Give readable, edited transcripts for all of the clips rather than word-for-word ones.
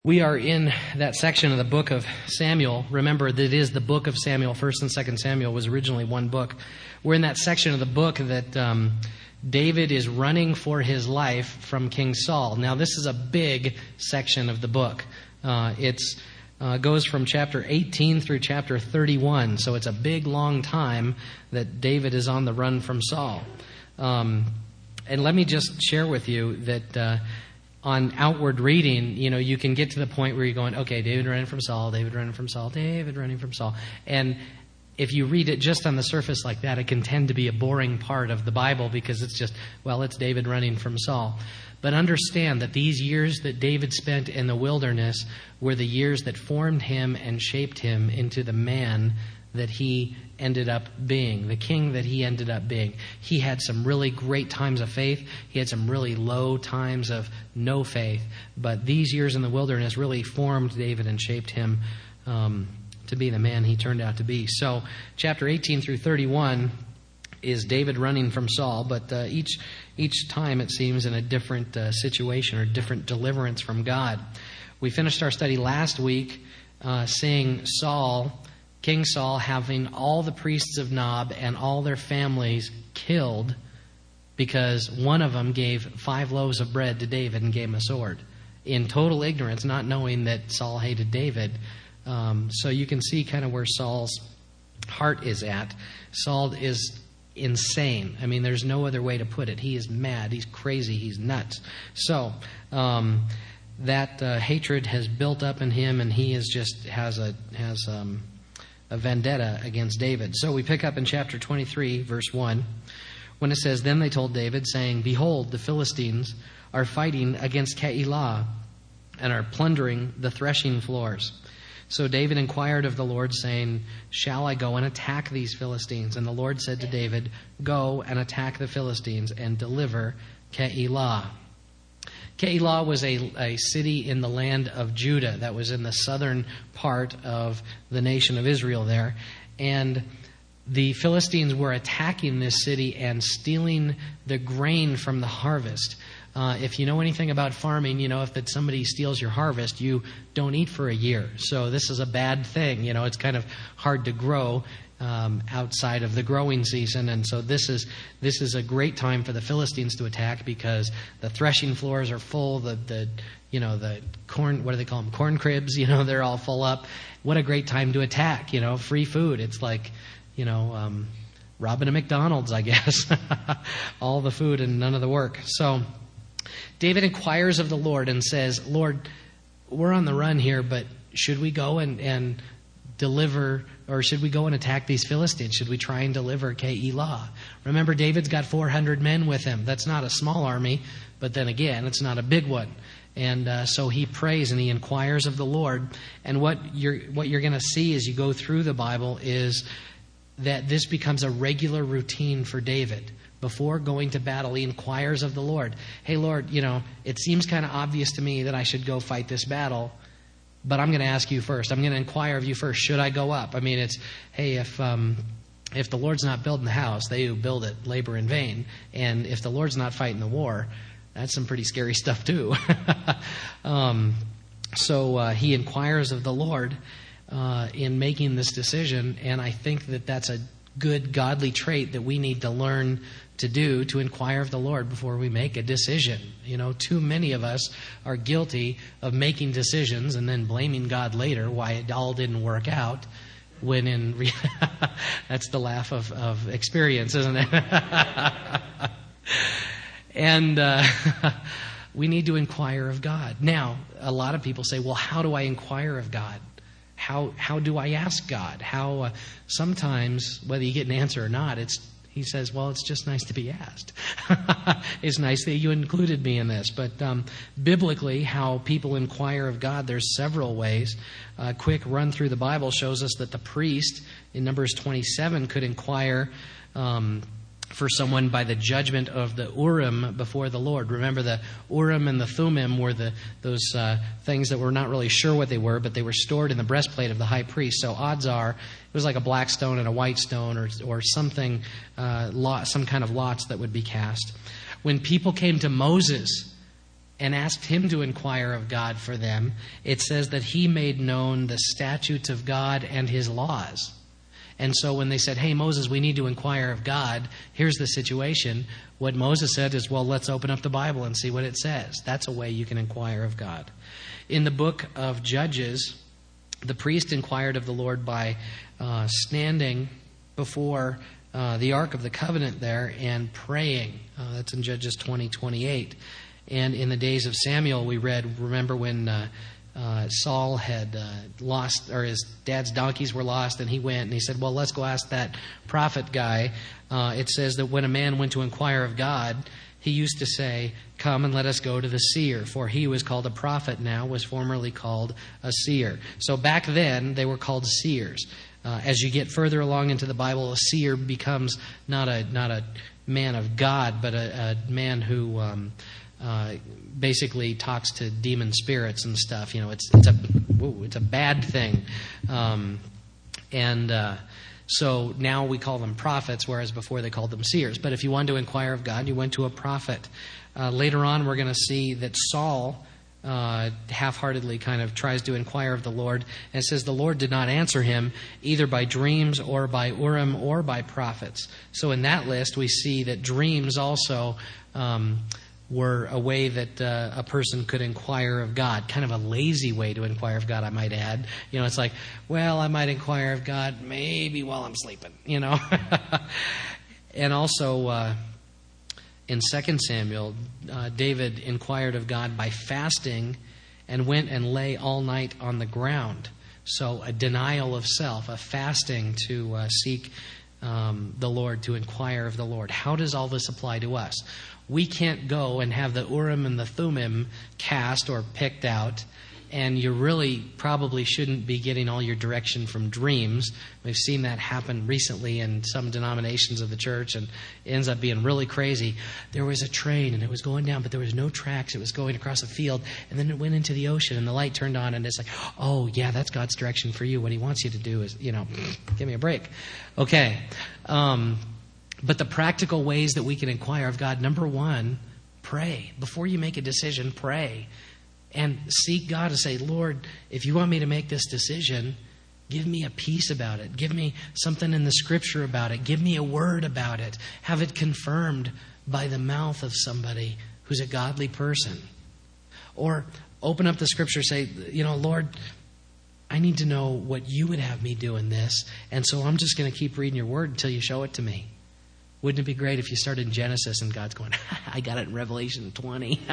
We are in that section of the book of Samuel. Remember that it is the book of Samuel. 1st and 2nd Samuel was originally one book. We're in that section of the book that David is running for his life from King Saul. Now, this is a big section of the book. It goes from chapter 18 through chapter 31. So it's a big, long time that David is on the run from Saul. And let me just share with you that on outward reading, you can get to the point where you're going, okay, David running from Saul, David running from Saul, David running from Saul. And if you read it just on the surface like that, it can tend to be a boring part of the Bible because it's just, it's David running from Saul. But understand that these years that David spent in the wilderness were the years that formed him and shaped him into the man that he ended up being, the king that he ended up being. He had some really great times of faith. He had some really low times of no faith. But these years in the wilderness really formed David and shaped him to be the man he turned out to be. So chapter 18 through 31 is David running from Saul, but each time it seems in a different situation or different deliverance from God. We finished our study last week seeing King Saul having all the priests of Nob and all their families killed because one of them gave 5 loaves of bread to David and gave him a sword. In total ignorance, not knowing that Saul hated David. So you can see kind of where Saul's heart is at. Saul is insane. I mean, there's no other way to put it. He is mad. He's crazy. He's nuts. So that hatred has built up in him, and he has a vendetta against David. So we pick up in chapter 23, verse 1, when it says, "Then they told David, saying, Behold, the Philistines are fighting against Keilah and are plundering the threshing floors. So David inquired of the Lord, saying, Shall I go and attack these Philistines? And the Lord said to David, Go and attack the Philistines and deliver Keilah." Keilah was a city in the land of Judah that was in the southern part of the nation of Israel there. And the Philistines were attacking this city and stealing the grain from the harvest. If you know anything about farming, if somebody steals your harvest, you don't eat for a year. So this is a bad thing. It's kind of hard to grow outside of the growing season, and so this is a great time for the Philistines to attack because the threshing floors are full. The corn, what do they call them? Corn cribs. They're all full up. What a great time to attack. Free food. It's like robbing a McDonald's, I guess. All the food and none of the work. So David inquires of the Lord and says, Lord, we're on the run here, but should we go and deliver, or should we go and attack these Philistines? Should we try and deliver Keilah? Remember, David's got 400 men with him. That's not a small army, but then again, it's not a big one. And so he prays and he inquires of the Lord. And what you're going to see as you go through the Bible is that this becomes a regular routine for David. Before going to battle, he inquires of the Lord. Hey, Lord, it seems kind of obvious to me that I should go fight this battle, but I'm going to ask you first. I'm going to inquire of you first. Should I go up? I mean, it's, hey, if the Lord's not building the house, they who build it labor in vain. And if the Lord's not fighting the war, that's some pretty scary stuff too. So he inquires of the Lord in making this decision, and I think that that's a good godly trait that we need to learn to do, to inquire of the Lord before we make a decision. Too many of us are guilty of making decisions and then blaming God later why it all didn't work out, when that's the laugh of experience, isn't it? And we need to inquire of God. Now, a lot of people say, well, how do I inquire of God? How do I ask God? Sometimes, whether you get an answer or not, he says, well, it's just nice to be asked. It's nice that you included me in this. But biblically, how people inquire of God, there's several ways. A quick run through the Bible shows us that the priest in Numbers 27 could inquire for someone by the judgment of the Urim before the Lord. Remember, the Urim and the Thummim were those things that we're not really sure what they were, but they were stored in the breastplate of the high priest. So odds are it was like a black stone and a white stone, or something, some kind of lots that would be cast. When people came to Moses and asked him to inquire of God for them, it says that he made known the statutes of God and his laws. And so when they said, hey, Moses, we need to inquire of God, here's the situation, what Moses said is, well, let's open up the Bible and see what it says. That's a way you can inquire of God. In the book of Judges, the priest inquired of the Lord by standing before the Ark of the Covenant there and praying. That's in Judges 20:28. And in the days of Samuel, we read, remember when Saul had lost, or his dad's donkeys were lost, and he went and he said, well, let's go ask that prophet guy. It says that when a man went to inquire of God, he used to say, come and let us go to the seer, for he who is called a prophet now was formerly called a seer. So back then, they were called seers. As you get further along into the Bible, a seer becomes not a man of God, but a man who basically talks to demon spirits and stuff. You know, it's a bad thing, so now we call them prophets, whereas before they called them seers. But if you wanted to inquire of God, you went to a prophet. Later on, we're going to see that Saul half-heartedly kind of tries to inquire of the Lord, and it says the Lord did not answer him either by dreams or by Urim or by prophets. So in that list, we see that dreams also were a way that a person could inquire of God. Kind of a lazy way to inquire of God, I might add. You know, it's like, well, I might inquire of God maybe while I'm sleeping, you know. And also in 2 Samuel, David inquired of God by fasting and went and lay all night on the ground. So a denial of self, a fasting to seek the Lord, to inquire of the Lord. How does all this apply to us? We can't go and have the Urim and the Thummim cast or picked out, and you really probably shouldn't be getting all your direction from dreams. We've seen that happen recently in some denominations of the church, and it ends up being really crazy. There was a train, and it was going down, but there was no tracks. It was going across a field, and then it went into the ocean, and the light turned on, and it's like, oh, yeah, that's God's direction for you. What he wants you to do is, you know, give me a break. Okay. But the practical ways that we can inquire of God, number one, pray. Before you make a decision, pray. And seek God to say, Lord, if you want me to make this decision, give me a peace about it. Give me something in the Scripture about it. Give me a word about it. Have it confirmed by the mouth of somebody who's a godly person. Or open up the Scripture, say, you know, Lord, I need to know what you would have me do in this, and so I'm just going to keep reading your word until you show it to me. Wouldn't it be great if you started in Genesis and God's going, I got it in Revelation 20.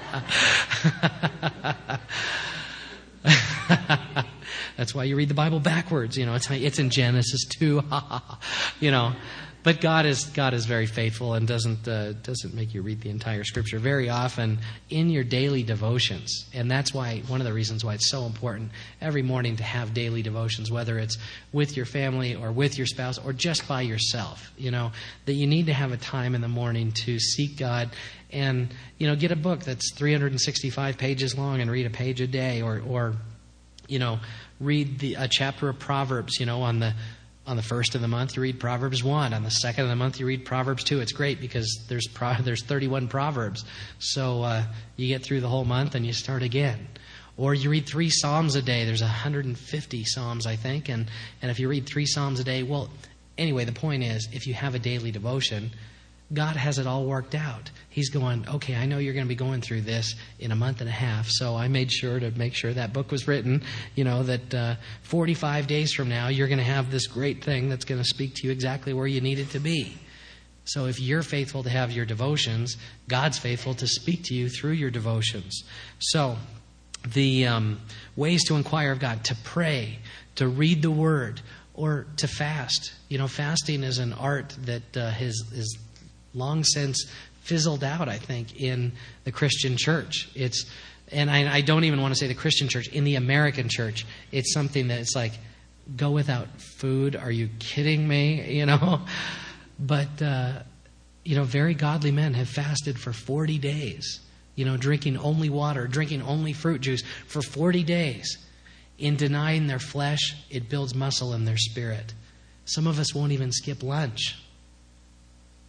That's why you read the Bible backwards. You know, it's in Genesis 2. You know, but God is very faithful and doesn't make you read the entire Scripture very often in your daily devotions. And that's why one of the reasons why it's so important every morning to have daily devotions, whether it's with your family or with your spouse or just by yourself. You know, that you need to have a time in the morning to seek God and, you know, get a book that's 365 pages long and read a page a day, or you know, read a chapter of Proverbs. You know, on the first of the month, you read Proverbs 1. On the second of the month, you read Proverbs 2. It's great because there's 31 Proverbs. So you get through the whole month and you start again. Or you read 3 Psalms a day. There's 150 Psalms, I think. And if you read 3 Psalms a day, well, anyway, the point is, if you have a daily devotion, God has it all worked out. He's going, okay, I know you're going to be going through this in a month and a half, so I made sure to make sure that book was written, you know, that 45 days from now, you're going to have this great thing that's going to speak to you exactly where you need it to be. So if you're faithful to have your devotions, God's faithful to speak to you through your devotions. So the ways to inquire of God: to pray, to read the Word, or to fast. You know, fasting is an art that is long since fizzled out, I think, in the Christian church. And I don't even want to say the Christian church. In the American church, it's something that it's like, go without food? Are you kidding me? You know? But, you know, very godly men have fasted for 40 days. You know, drinking only water, drinking only fruit juice for 40 days. In denying their flesh, it builds muscle in their spirit. Some of us won't even skip lunch.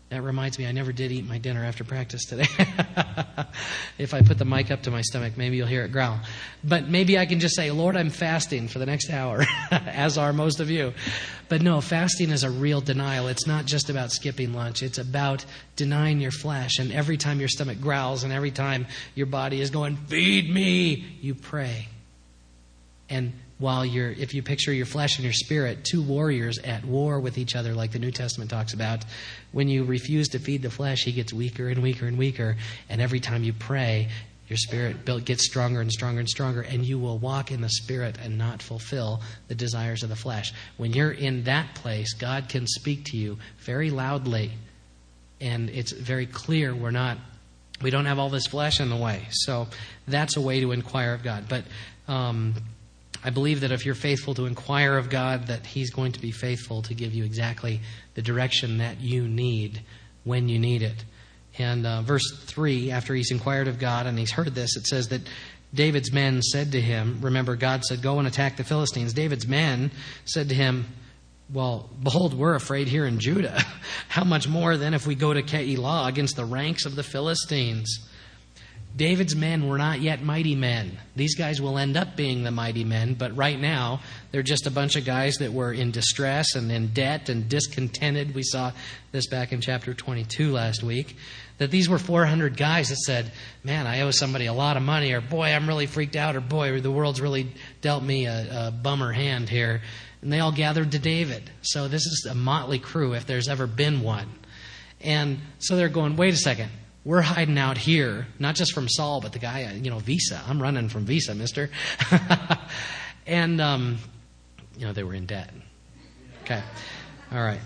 That reminds me, I never did eat my dinner after practice today. If I put the mic up to my stomach, maybe you'll hear it growl. But maybe I can just say, Lord, I'm fasting for the next hour, as are most of you. But no, fasting is a real denial. It's not just about skipping lunch. It's about denying your flesh. And every time your stomach growls and every time your body is going, feed me, you pray. And if you picture your flesh and your spirit, two warriors at war with each other, like the New Testament talks about, when you refuse to feed the flesh, he gets weaker and weaker and weaker. And every time you pray, your spirit gets stronger and stronger and stronger, and you will walk in the Spirit and not fulfill the desires of the flesh. When you're in that place, God can speak to you very loudly, and it's very clear we don't have all this flesh in the way. So that's a way to inquire of God. But I believe that if you're faithful to inquire of God, that He's going to be faithful to give you exactly the direction that you need when you need it. And verse 3, after he's inquired of God and he's heard this, it says that David's men said to him, remember, God said, go and attack the Philistines. David's men said to him, well, behold, we're afraid here in Judah. How much more then if we go to Keilah against the ranks of the Philistines? David's men were not yet mighty men. These guys will end up being the mighty men, but right now they're just a bunch of guys that were in distress and in debt and discontented. We saw this back in chapter 22 last week, that these were 400 guys that said, man, I owe somebody a lot of money, or boy, I'm really freaked out, or boy, the world's really dealt me a bummer hand here. And they all gathered to David. So this is a motley crew if there's ever been one. And so they're going, wait a second. We're hiding out here, not just from Saul, but the guy, Visa. I'm running from Visa, mister. And, they were in debt. Okay. All right.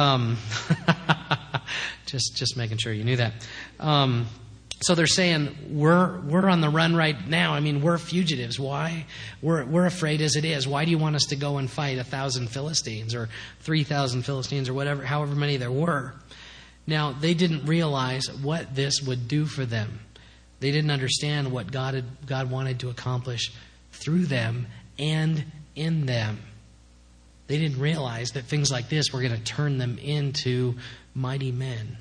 Just making sure you knew that. So they're saying, we're on the run right now. I mean, we're fugitives. Why? We're afraid as it is. Why do you want us to go and fight 1,000 Philistines or 3,000 Philistines or whatever, however many there were? Now, they didn't realize what this would do for them. They didn't understand what God wanted to accomplish through them and in them. They didn't realize that things like this were going to turn them into mighty men.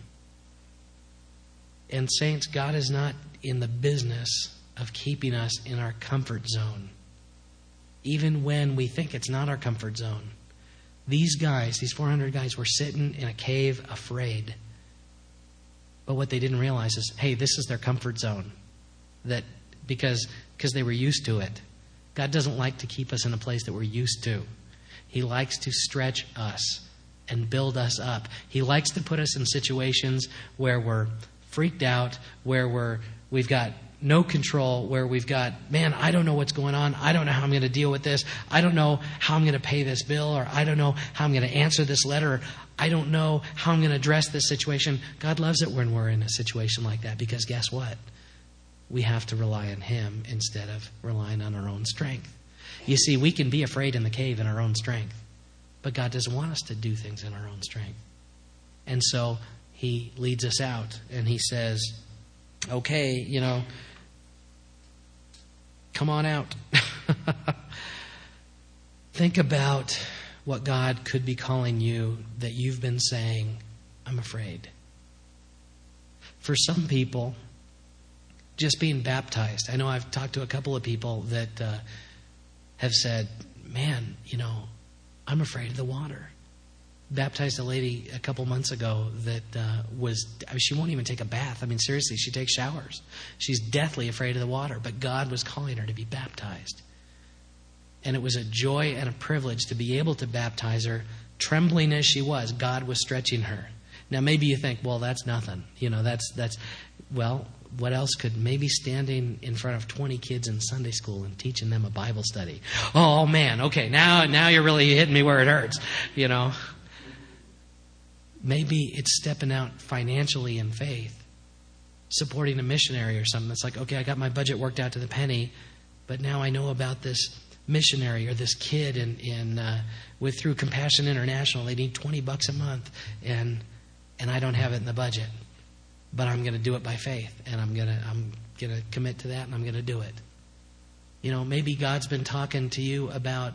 And saints, God is not in the business of keeping us in our comfort zone, even when we think it's not our comfort zone. These 400 guys, were sitting in a cave afraid. But what they didn't realize is, hey, this is their comfort zone. That because they were used to it. God doesn't like to keep us in a place that we're used to. He likes to stretch us and build us up. He likes to put us in situations where we're freaked out, where we've got no control, where we've got, man, I don't know what's going on. I don't know how I'm going to deal with this. I don't know how I'm going to pay this bill, or I don't know how I'm going to answer this letter. I don't know how I'm going to address this situation. God loves it when we're in a situation like that, because guess what? We have to rely on Him instead of relying on our own strength. You see, we can be afraid in the cave in our own strength, but God doesn't want us to do things in our own strength. And so He leads us out and He says, okay, come on out. Think about what God could be calling you that you've been saying, I'm afraid. For some people, just being baptized. I know I've talked to a couple of people that have said, man, I'm afraid of the water. Baptized a lady a couple months ago that she won't even take a bath. I mean, seriously, she takes showers. She's deathly afraid of the water, but God was calling her to be baptized. And it was a joy and a privilege to be able to baptize her, trembling as she was. God was stretching her. Now, maybe you think, well, that's nothing. Well, what else could, maybe standing in front of 20 kids in Sunday school and teaching them a Bible study. Oh, man, okay, now you're really hitting me where it hurts, Maybe it's stepping out financially in faith, supporting a missionary or something. It's like, okay, I got my budget worked out to the penny, but now I know about this missionary or this kid through Compassion International. They need $20 a month, and I don't have it in the budget, but I'm going to do it by faith, and I'm going to commit to that, and I'm going to do it. Maybe God's been talking to you about,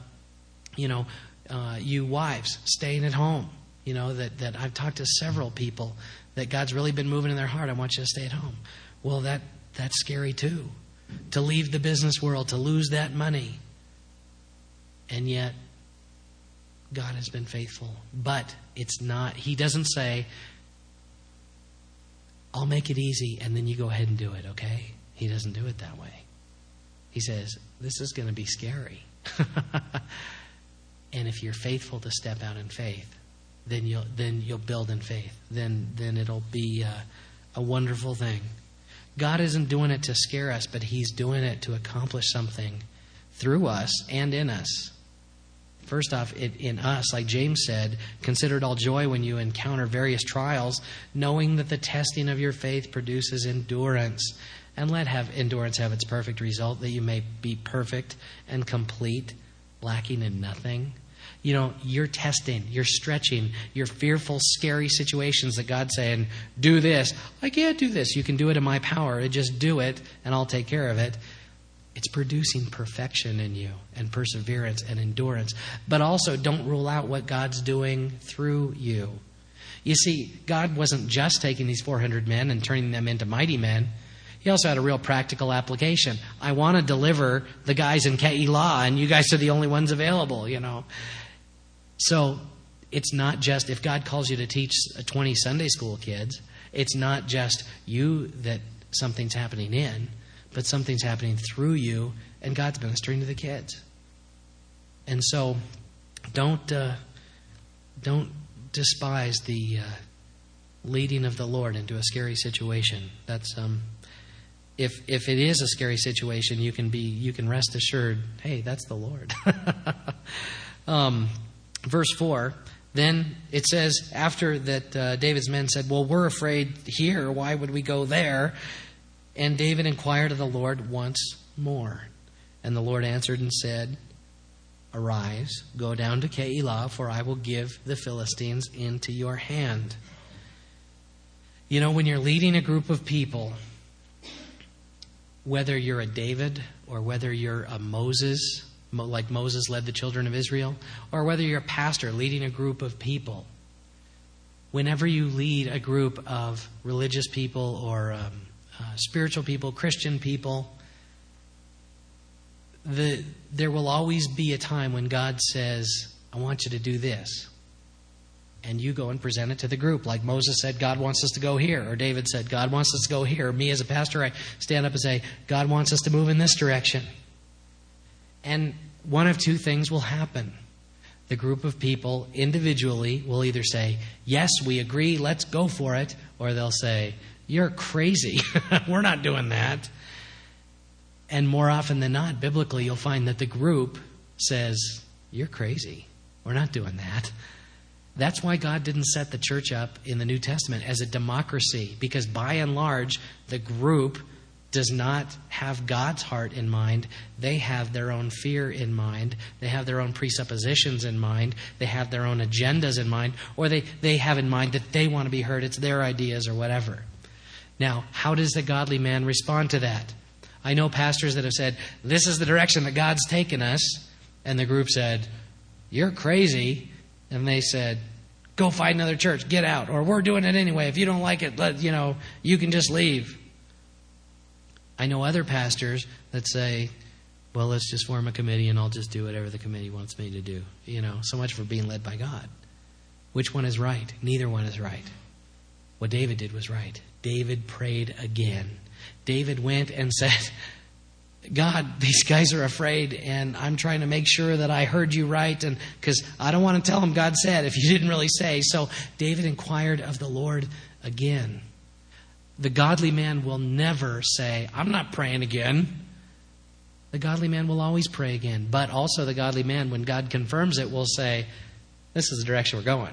you wives staying at home. That I've talked to several people that God's really been moving in their heart. I want you to stay at home. Well, that's scary too. To leave the business world, to lose that money. And yet, God has been faithful. But it's not, he doesn't say, I'll make it easy and then you go ahead and do it, okay? He doesn't do it that way. He says, this is going to be scary. And if you're faithful to step out in faith, then you'll build in faith. Then it'll be a wonderful thing. God isn't doing it to scare us, but he's doing it to accomplish something through us and in us. First off, in us, like James said, consider it all joy when you encounter various trials, knowing that the testing of your faith produces endurance. And let endurance have its perfect result, that you may be perfect and complete, lacking in nothing. You know, you're testing, you're stretching, your fearful, scary situations that God's saying, do this. I can't do this. You can do it in my power. Just do it, and I'll take care of it. It's producing perfection in you, and perseverance and endurance. But also, don't rule out what God's doing through you. You see, God wasn't just taking these 400 men and turning them into mighty men. He also had a real practical application. I want to deliver the guys in Keilah, and you guys are the only ones available, you know. So it's not just, if God calls you to teach 20 Sunday school kids, it's not just you that something's happening in, but something's happening through you, and God's ministering to the kids. And so don't despise the leading of the Lord into a scary situation. That's if it is a scary situation, you can rest assured, hey, that's the Lord. Verse 4, then it says, after that David's men said, well, we're afraid here. Why would we go there? And David inquired of the Lord once more. And the Lord answered and said, arise, go down to Keilah, for I will give the Philistines into your hand. You know, when you're leading a group of people, whether you're a David or whether you're a Moses, like Moses led the children of Israel, or whether you're a pastor leading a group of people, whenever you lead a group of religious people or spiritual people, Christian people, there will always be a time when God says, I want you to do this. And you go and present it to the group. Like Moses said, God wants us to go here. Or David said, God wants us to go here. Or me as a pastor, I stand up and say, God wants us to move in this direction. And one of two things will happen. The group of people individually will either say, yes, we agree, let's go for it. Or they'll say, you're crazy. We're not doing that. And more often than not, biblically, you'll find that the group says, you're crazy. We're not doing that. That's why God didn't set the church up in the New Testament as a democracy, because by and large, the group does not have God's heart in mind. They have their own fear in mind. They have their own presuppositions in mind. They have their own agendas in mind, or they have in mind that they want to be heard. It's their ideas or whatever. Now, how does the godly man respond to that? I know pastors that have said, this is the direction that God's taken us. And the group said, you're crazy. And they said, go find another church, get out. Or we're doing it anyway. If you don't like it, you can just leave. I know other pastors that say, well, let's just form a committee and I'll just do whatever the committee wants me to do. So much for being led by God. Which one is right? Neither one is right. What David did was right. David prayed again. David went and said, God, these guys are afraid, and I'm trying to make sure that I heard you right, and because I don't want to tell them God said if you didn't really say. So David inquired of the Lord again. The godly man will never say, I'm not praying again. The godly man will always pray again. But also the godly man, when God confirms it, will say, this is the direction we're going,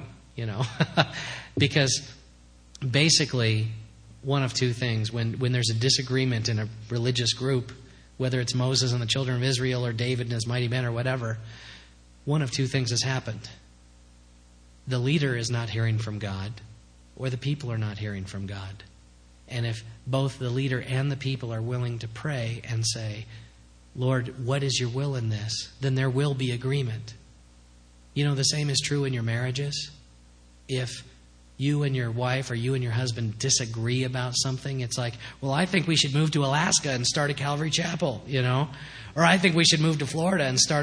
because basically one of two things. When there's a disagreement in a religious group, whether it's Moses and the children of Israel or David and his mighty men or whatever, one of two things has happened. The leader is not hearing from God, or the people are not hearing from God. And if both the leader and the people are willing to pray and say, Lord, what is your will in this? Then there will be agreement. The same is true in your marriages. If you and your wife or you and your husband disagree about something, it's like, well, I think we should move to Alaska and start a Calvary Chapel, or I think we should move to Florida and start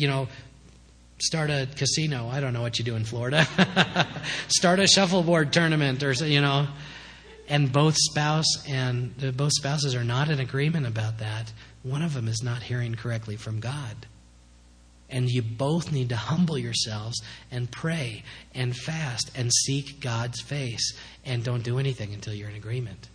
a casino. I don't know what you do in Florida. Start a shuffleboard tournament, and both spouses are not in agreement about that. One of them is not hearing correctly from God. And you both need to humble yourselves and pray and fast and seek God's face, and don't do anything until you're in agreement.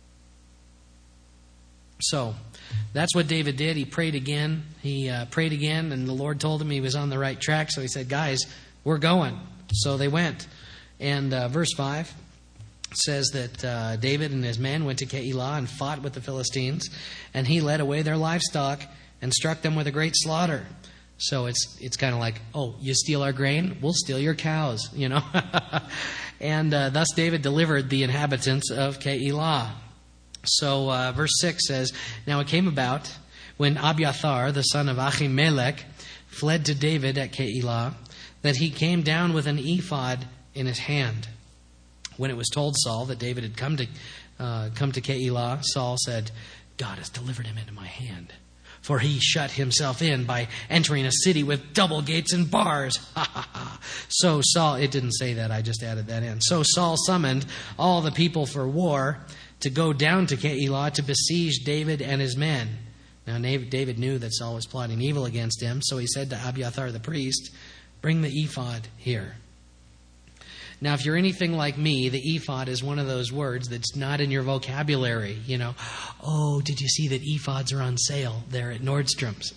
So that's what David did. He prayed again. He prayed again, and the Lord told him he was on the right track. So he said, guys, we're going. So they went. And verse 5 says that David and his men went to Keilah and fought with the Philistines, and he led away their livestock and struck them with a great slaughter. So it's kind of like, oh, you steal our grain, we'll steal your cows, And thus David delivered the inhabitants of Keilah. So verse 6 says, now it came about when Abiathar, the son of Ahimelech, fled to David at Keilah, that he came down with an ephod in his hand. When it was told Saul that David had come to Keilah, Saul said, God has delivered him into my hand. For he shut himself in by entering a city with double gates and bars. So Saul, it didn't say that, I just added that in. So Saul summoned all the people for war to go down to Keilah to besiege David and his men. Now David knew that Saul was plotting evil against him, so he said to Abiathar the priest, bring the ephod here. Now, if you're anything like me, the ephod is one of those words that's not in your vocabulary. Oh, did you see that ephods are on sale there at Nordstrom's?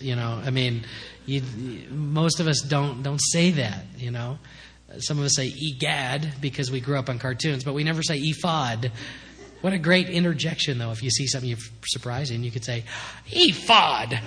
Most of us don't say that. Some of us say egad because we grew up on cartoons, but we never say ephod. What a great interjection, though! If you see something surprising, you could say ephod.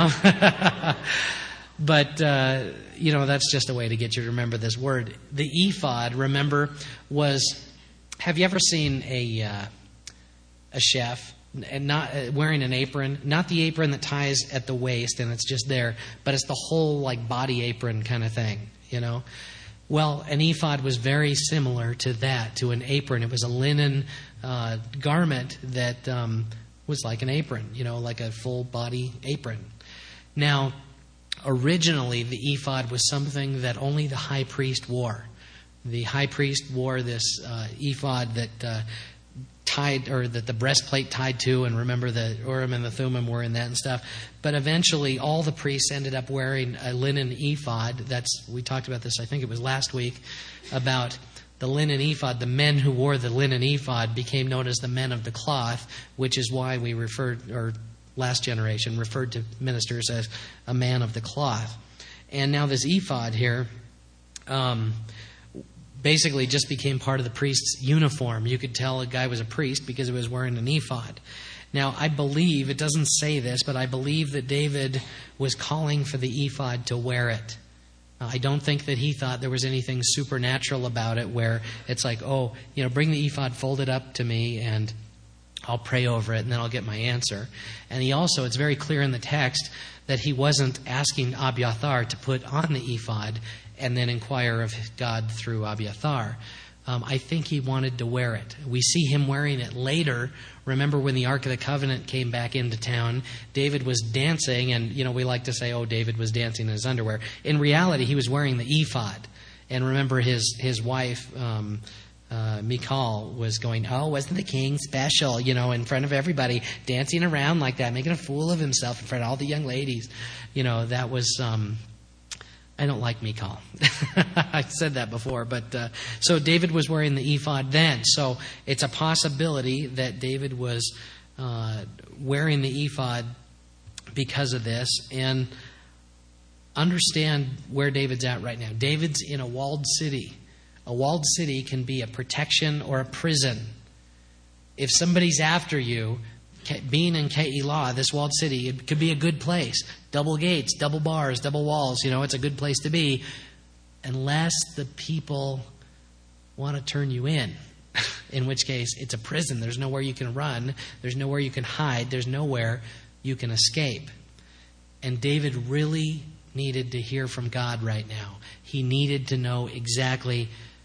But, that's just a way to get you to remember this word. The ephod, remember, have you ever seen a chef and not wearing an apron? Not the apron that ties at the waist and it's just there, but it's the whole body apron kind of thing, Well, an ephod was very similar to that, to an apron. It was a linen garment that was like an apron, like a full body apron. Now, originally, the ephod was something that only the high priest wore. The high priest wore this ephod that that the breastplate tied to, and remember the Urim and the Thummim were in that and stuff. But eventually, all the priests ended up wearing a linen ephod. We talked about this, I think it was last week, about the linen ephod. The men who wore the linen ephod became known as the men of the cloth, which is why we last generation referred to ministers as a man of the cloth. And now this ephod here basically just became part of the priest's uniform. You could tell a guy was a priest because he was wearing an ephod. Now, I believe, it doesn't say this, but I believe that David was calling for the ephod to wear it. I don't think that he thought there was anything supernatural about it where it's like, bring the ephod, fold it up to me, and I'll pray over it, and then I'll get my answer. And it's very clear in the text that he wasn't asking Abiathar to put on the ephod and then inquire of God through Abiathar. I think he wanted to wear it. We see him wearing it later. Remember when the Ark of the Covenant came back into town, David was dancing, and we like to say, David was dancing in his underwear. In reality, he was wearing the ephod. And remember his wife, Michal, was going, wasn't the king special, in front of everybody, dancing around like that, making a fool of himself in front of all the young ladies. That was, I don't like Michal. I said that before, but so David was wearing the ephod then. So it's a possibility that David was wearing the ephod because of this. And understand where David's at right now. David's in a walled city. A walled city can be a protection or a prison. If somebody's after you, being in Keilah, this walled city, it could be a good place. Double gates, double bars, double walls. It's a good place to be. Unless the people want to turn you in which case it's a prison. There's nowhere you can run. There's nowhere you can hide. There's nowhere you can escape. And David really needed to hear from God right now. He needed to know exactly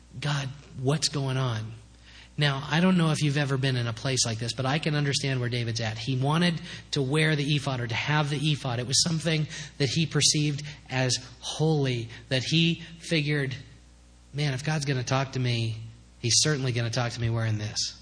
God, what's going on? Now, I don't know if you've ever been in a place like this, but I can understand where David's at. He wanted to wear the ephod, or to have the ephod. It was something that he perceived as holy, that he figured, man, if God's going to talk to me, He's certainly going to talk to me wearing this.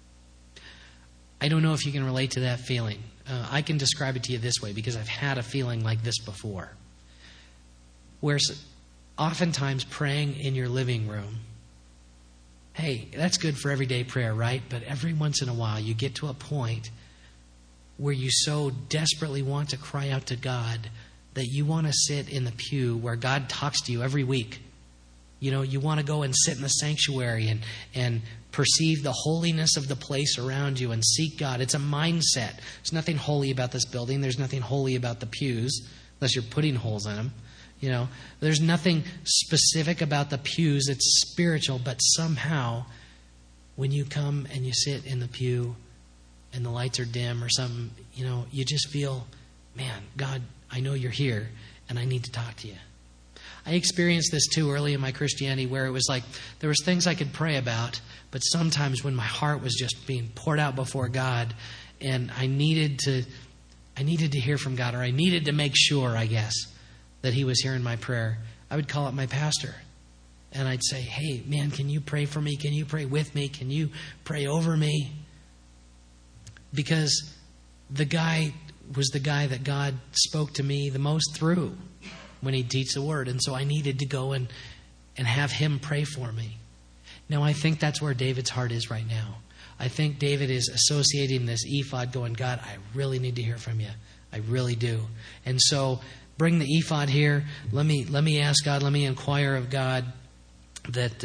I don't know if you can relate to that feeling. I can describe it to you this way, because I've had a feeling like this before. Where oftentimes praying in your living room, hey, that's good for everyday prayer, right? But every once in a while you get to a point where you so desperately want to cry out to God that you want to sit in the pew where God talks to you every week. You know, you want to go and sit in the sanctuary and perceive the holiness of the place around you and seek God. It's a mindset. There's nothing holy about this building. There's nothing holy about the pews, unless you're putting holes in them. You know, there's nothing specific about the pews. It's spiritual, but somehow when you come and you sit in the pew and the lights are dim or something, you know, you just feel, man, God, I know you're here and I need to talk to you. I experienced this too early in my Christianity, where it was like there was things I could pray about, but sometimes when my heart was just being poured out before God and I needed to hear from God, or I needed to make sure, I guess, that He was hearing my prayer, I would call up my pastor and I'd say, hey, man, can you pray for me? Can you pray with me? Can you pray over me? Because the guy was the guy that God spoke to me the most through when He'd teach the Word. And so I needed to go and have him pray for me. Now, I think that's where David's heart is right now. I think David is associating this ephod, going, God, I really need to hear from you. I really do. And so bring the ephod here. Let me ask God, let me inquire of God that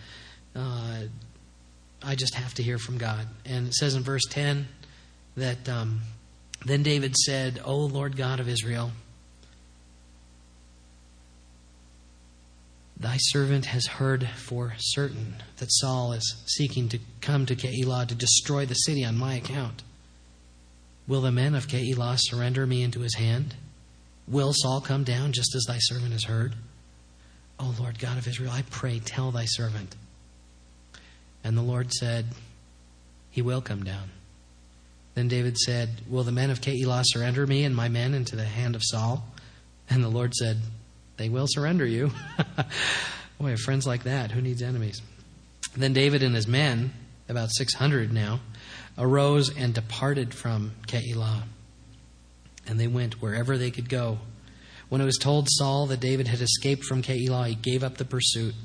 I just have to hear from God. And it says in verse 10 that then David said, O Lord God of Israel, Thy servant has heard for certain that Saul is seeking to come to Keilah to destroy the city on my account. Will the men of Keilah surrender me into his hand? Will Saul come down just as thy servant has heard? O Lord God of Israel, I pray, tell thy servant. And the Lord said, He will come down. Then David said, Will the men of Keilah surrender me and my men into the hand of Saul? And the Lord said, They will surrender you. Boy, have friends like that. Who needs enemies? Then David and his men, about 600 now, arose and departed from Keilah. And they went wherever they could go. When it was told Saul that David had escaped from Keilah, he gave up the pursuit.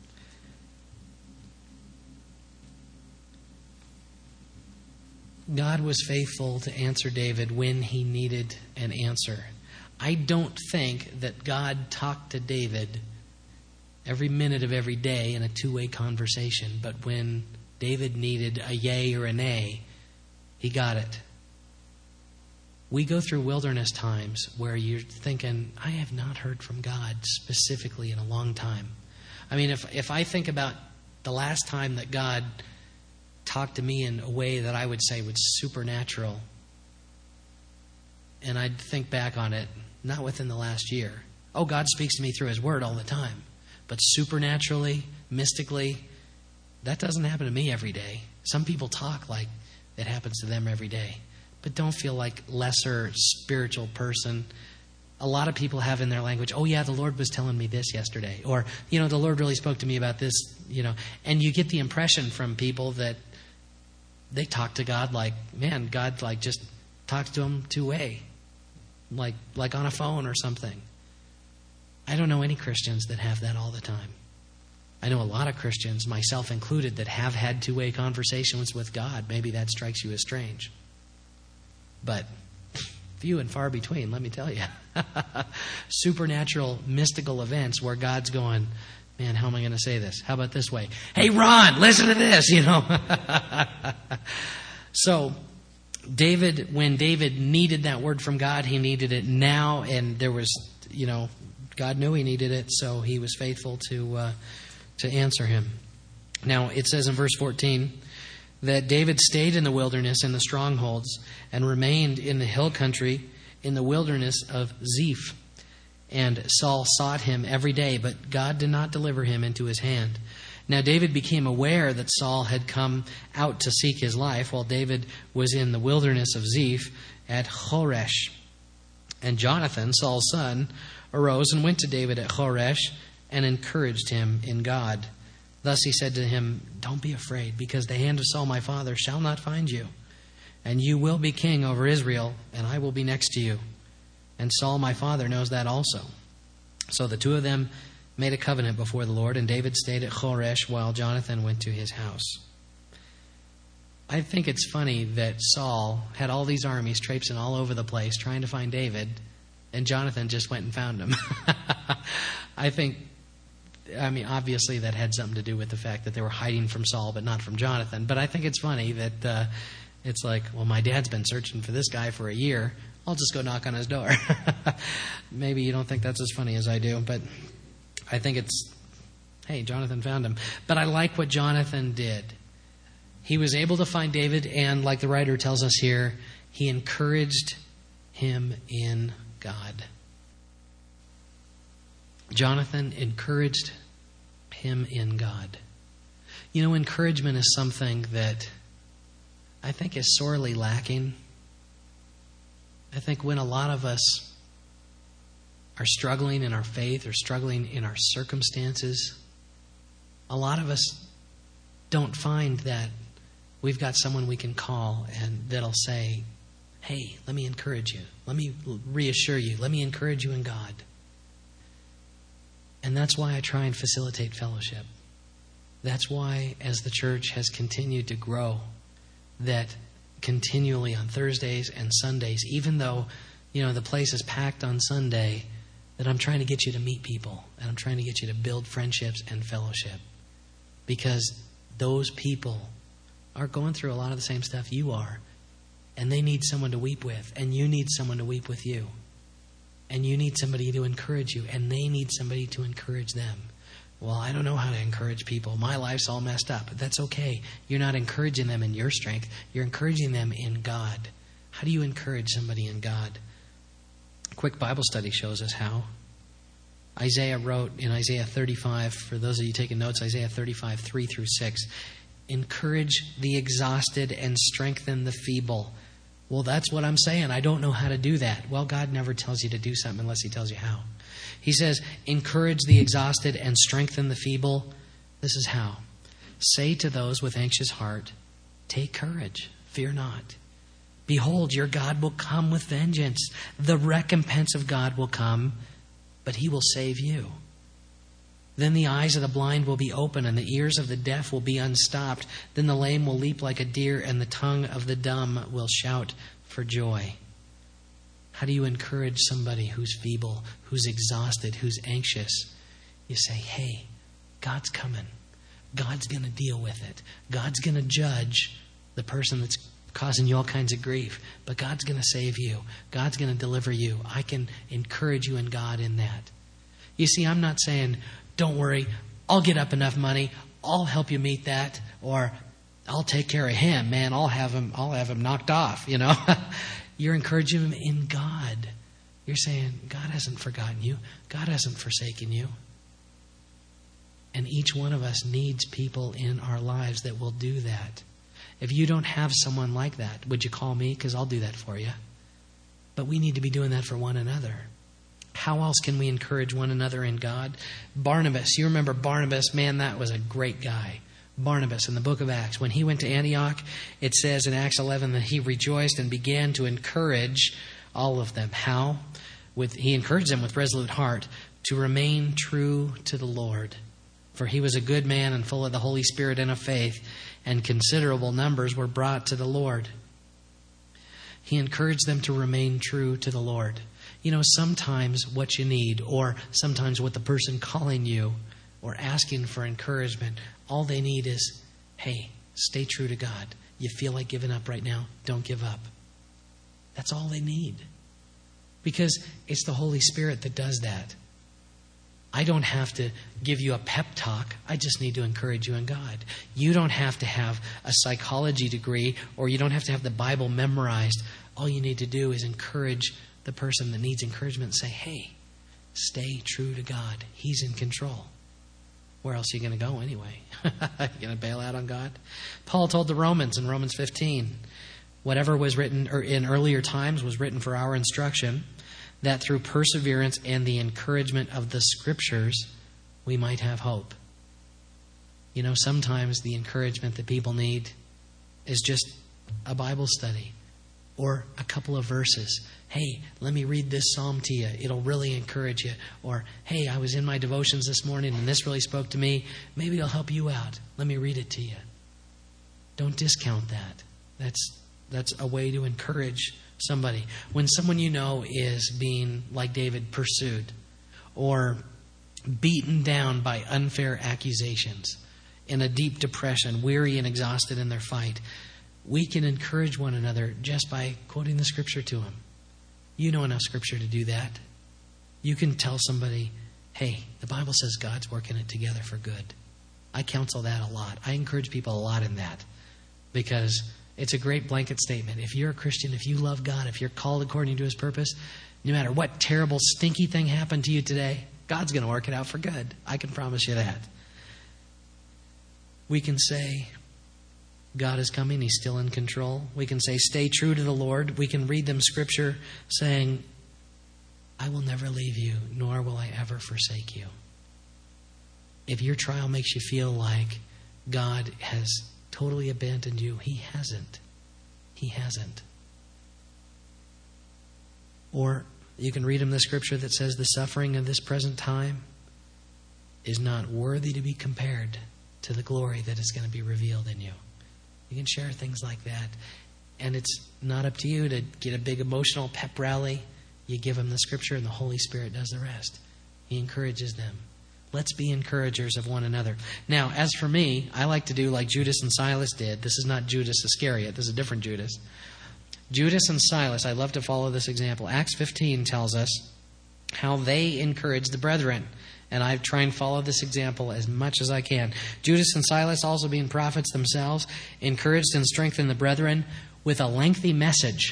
God was faithful to answer David when he needed an answer. I don't think that God talked to David every minute of every day in a two-way conversation, but when David needed a yay or a nay, he got it. We go through wilderness times where you're thinking, I have not heard from God specifically in a long time. I mean, if I think about the last time that God talked to me in a way that I would say was supernatural, and I'd think back on it, not within the last year. Oh, God speaks to me through His Word all the time. But supernaturally, mystically, that doesn't happen to me every day. Some people talk like it happens to them every day. But don't feel like lesser spiritual person. A lot of people have in their language, oh yeah, the Lord was telling me this yesterday. Or, the Lord really spoke to me about this, And you get the impression from people that they talk to God like, man, God just talks to them two-way. Like on a phone or something. I don't know any Christians that have that all the time. I know a lot of Christians, myself included, that have had two-way conversations with God. Maybe that strikes you as strange. But few and far between, let me tell you. Supernatural, mystical events where God's going, man, how am I going to say this? How about this way? Hey, Ron, listen to this, So, when David needed that word from God, he needed it now, and there was, God knew he needed it, so he was faithful to answer him. Now, it says in verse 14 that David stayed in the wilderness in the strongholds and remained in the hill country in the wilderness of Ziph. And Saul sought him every day, but God did not deliver him into his hand. Now David became aware that Saul had come out to seek his life while David was in the wilderness of Ziph at Horesh. And Jonathan, Saul's son, arose and went to David at Horesh and encouraged him in God. Thus he said to him, "Don't be afraid, because the hand of Saul my father shall not find you. And you will be king over Israel, and I will be next to you. And Saul my father knows that also." So the two of them made a covenant before the Lord, and David stayed at Horesh while Jonathan went to his house. I think it's funny that Saul had all these armies traipsing all over the place trying to find David, and Jonathan just went and found him. Obviously that had something to do with the fact that they were hiding from Saul but not from Jonathan. But I think it's funny that it's like, well, my dad's been searching for this guy for a year. I'll just go knock on his door. Maybe you don't think that's as funny as I do, but I think it's, hey, Jonathan found him. But I like what Jonathan did. He was able to find David, and like the writer tells us here, he encouraged him in God. Jonathan encouraged him in God. You know, encouragement is something that I think is sorely lacking. I think when a lot of us are struggling in our faith or struggling in our circumstances, a lot of us don't find that we've got someone we can call and that'll say, "Hey, let me encourage you. Let me reassure you. Let me encourage you in God." And that's why I try and facilitate fellowship. That's why, as the church has continued to grow, that continually on Thursdays and Sundays, even though, the place is packed on Sunday, that I'm trying to get you to meet people, and I'm trying to get you to build friendships and fellowship. Because those people are going through a lot of the same stuff you are, and they need someone to weep with, and you need someone to weep with you. And you need somebody to encourage you, and they need somebody to encourage them. Well, I don't know how to encourage people. My life's all messed up. But that's okay. You're not encouraging them in your strength. You're encouraging them in God. How do you encourage somebody in God? A quick Bible study shows us how. Isaiah wrote in Isaiah 35, for those of you taking notes, Isaiah 35, 3 through 6, "Encourage the exhausted and strengthen the feeble." Well, that's what I'm saying. I don't know how to do that. Well, God never tells you to do something unless He tells you how. He says, "Encourage the exhausted and strengthen the feeble." This is how. "Say to those with anxious heart, take courage, fear not. Behold, your God will come with vengeance. The recompense of God will come, but He will save you. Then the eyes of the blind will be open, and the ears of the deaf will be unstopped. Then the lame will leap like a deer, and the tongue of the dumb will shout for joy." How do you encourage somebody who's feeble, who's exhausted, who's anxious? You say, "Hey, God's coming. God's going to deal with it. God's going to judge the person that's causing you all kinds of grief. But God's going to save you. God's going to deliver you. I can encourage you in God in that." You see, I'm not saying, "Don't worry, I'll get up enough money. I'll help you meet that," or "I'll take care of him, man. I'll have him knocked off." You're encouraging him in God. You're saying, God hasn't forgotten you. God hasn't forsaken you. And each one of us needs people in our lives that will do that. If you don't have someone like that, would you call me? Because I'll do that for you. But we need to be doing that for one another. How else can we encourage one another in God? Barnabas, you remember Barnabas, man, that was a great guy. Barnabas in the book of Acts, when he went to Antioch, it says in Acts 11 that he rejoiced and began to encourage all of them. How? He encouraged them with resolute heart to remain true to the Lord. For he was a good man and full of the Holy Spirit and of faith, and considerable numbers were brought to the Lord. He encouraged them to remain true to the Lord. Sometimes what you need, or sometimes what the person calling you or asking for encouragement, all they need is, "Hey, stay true to God. You feel like giving up right now? Don't give up." That's all they need. Because it's the Holy Spirit that does that. I don't have to give you a pep talk. I just need to encourage you in God. You don't have to have a psychology degree, or you don't have to have the Bible memorized. All you need to do is encourage the person that needs encouragement and say, "Hey, stay true to God. He's in control." where else are you going to go anyway? You're going to bail out on God? Paul told the Romans in Romans 15, whatever was written in earlier times was written for our instruction, that through perseverance and the encouragement of the Scriptures, we might have hope. You know, sometimes the encouragement that people need is just a Bible study or a couple of verses. Hey, let me read this psalm to you. It'll really encourage you. Or, hey, I was in my devotions this morning and this really spoke to me. Maybe it'll help you out. Let me read it to you. Don't discount that. That's a way to encourage somebody. When someone you know is being, like David, pursued or beaten down by unfair accusations, in a deep depression, weary and exhausted in their fight, we can encourage one another just by quoting the Scripture to them. You know enough Scripture to do that. You can tell somebody, hey, the Bible says God's working it together for good. I counsel that a lot. I encourage people a lot in that because it's a great blanket statement. If you're a Christian, if you love God, if you're called according to His purpose, no matter what terrible, stinky thing happened to you today, God's going to work it out for good. I can promise you that. We can say, God is coming. He's still in control. We can say, stay true to the Lord. We can read them Scripture saying, I will never leave you, nor will I ever forsake you. If your trial makes you feel like God has totally abandoned you, He hasn't. He hasn't. Or you can read them the Scripture that says the suffering of this present time is not worthy to be compared to the glory that is going to be revealed in you. You can share things like that. And it's not up to you to get a big emotional pep rally. You give them the Scripture and the Holy Spirit does the rest. He encourages them. Let's be encouragers of one another. Now, as for me, I like to do like Judas and Silas did. This is not Judas Iscariot. This is a different Judas. Judas and Silas, I love to follow this example. Acts 15 tells us how they encouraged the brethren. And I try and follow this example as much as I can. Judas and Silas, also being prophets themselves, encouraged and strengthened the brethren with a lengthy message.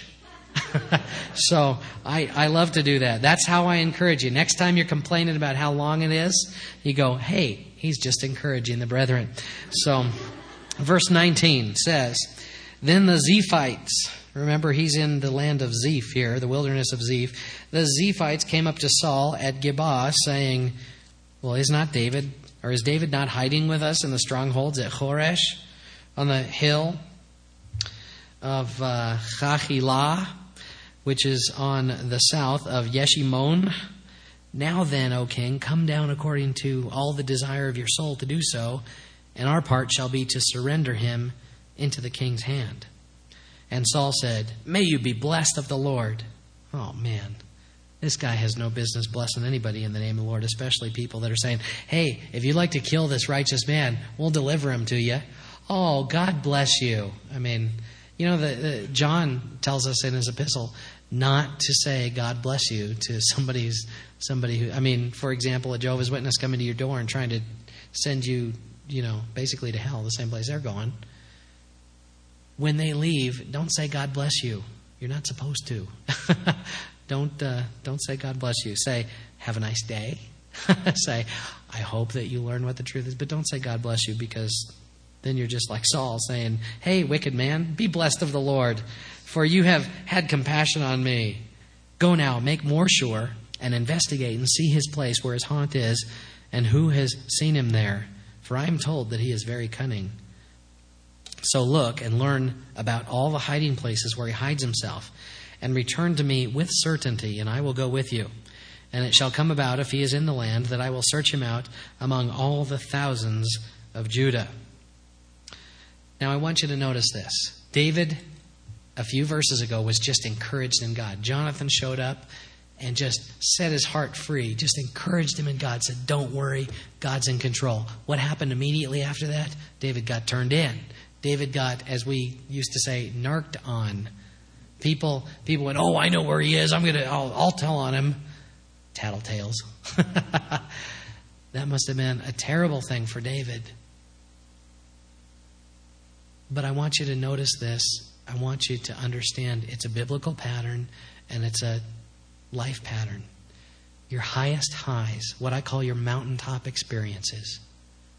So I love to do that. That's how I encourage you. Next time you're complaining about how long it is, you go, hey, he's just encouraging the brethren. So verse 19 says, then the Ziphites, remember he's in the land of Ziph here, the wilderness of Ziph. The Ziphites came up to Saul at Gibeah saying, well, is David not hiding with us in the strongholds at Horesh on the hill of Chachilah, which is on the south of Yeshimon? Now then, O king, come down according to all the desire of your soul to do so, and our part shall be to surrender him into the king's hand. And Saul said, may you be blessed of the Lord. Oh, man. This guy has no business blessing anybody in the name of the Lord, especially people that are saying, hey, if you'd like to kill this righteous man, we'll deliver him to you. Oh, God bless you. I mean, you know, John tells us in his epistle not to say God bless you to somebody who, I mean, for example, a Jehovah's Witness coming to your door and trying to send you, you know, basically to hell, the same place they're going. When they leave, don't say God bless you. You're not supposed to. Don't say God bless you. Say, have a nice day. Say, I hope that you learn what the truth is. But don't say God bless you, because then you're just like Saul saying, hey, wicked man, be blessed of the Lord, for you have had compassion on me. Go now, make more sure, and investigate and see his place where his haunt is, and who has seen him there. For I am told that he is very cunning. So look and learn about all the hiding places where he hides himself, and return to me with certainty, and I will go with you. And it shall come about, if he is in the land, that I will search him out among all the thousands of Judah. Now I want you to notice this. David, a few verses ago, was just encouraged in God. Jonathan showed up and just set his heart free, just encouraged him in God, said, don't worry, God's in control. What happened immediately after that? David got turned in. David got, as we used to say, narked on. People went, oh, I know where he is. I'll tell on him. Tattletales. That must have been a terrible thing for David. But I want you to notice this. I want you to understand it's a biblical pattern and it's a life pattern. Your highest highs, what I call your mountaintop experiences,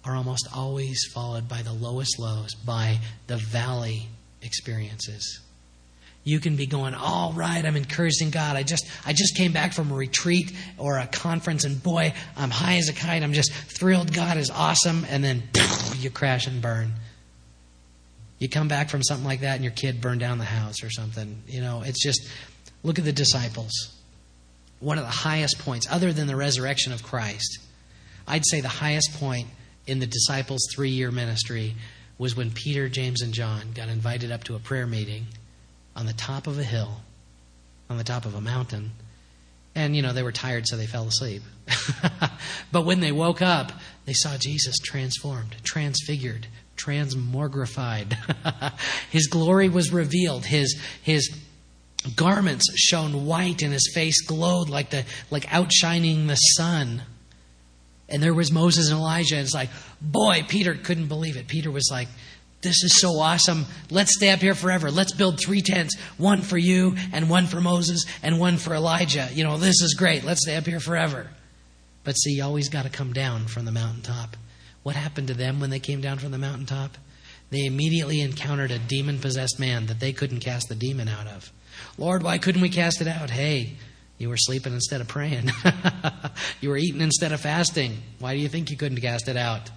are almost always followed by the lowest lows, by the valley experiences. You can be going, all right, I'm encouraged in God. I just came back from a retreat or a conference, and boy, I'm high as a kite. I'm just thrilled. God is awesome. And then you crash and burn. You come back from something like that and your kid burned down the house or something. It's just, look at the disciples. One of the highest points, other than the resurrection of Christ, I'd say the highest point in the disciples' 3-year ministry was when Peter, James, and John got invited up to a prayer meeting on the top of a hill, on the top of a mountain. And, they were tired, so they fell asleep. But when they woke up, they saw Jesus transformed, transfigured, transmogrified. His glory was revealed. His garments shone white, and his face glowed like outshining the sun. And there was Moses and Elijah. And it's like, boy, Peter couldn't believe it. Peter was like, this is so awesome. Let's stay up here forever. Let's build 3 tents, one for you and one for Moses and one for Elijah. This is great. Let's stay up here forever. But see, you always got to come down from the mountaintop. What happened to them when they came down from the mountaintop? They immediately encountered a demon-possessed man that they couldn't cast the demon out of. Lord, why couldn't we cast it out? Hey, you were sleeping instead of praying. You were eating instead of fasting. Why do you think you couldn't cast it out?